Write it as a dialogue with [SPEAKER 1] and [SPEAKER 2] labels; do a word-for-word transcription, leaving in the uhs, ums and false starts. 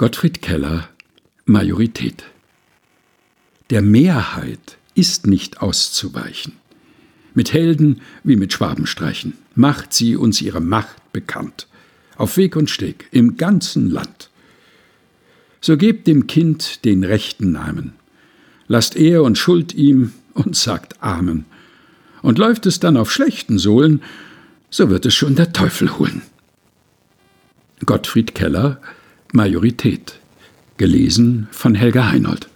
[SPEAKER 1] Gottfried Keller, Majorität. Der Mehrheit ist nicht auszuweichen. Mit Helden wie mit Schwabenstreichen macht sie uns ihre Macht bekannt, auf Weg und Steg, im ganzen Land. So gebt dem Kind den rechten Namen, lasst Ehr und Schuld ihm und sagt Amen. Und läuft es dann auf schlechten Sohlen, so wird es schon der Teufel holen. Gottfried Keller, Majorität. Gelesen von Helga Heinold.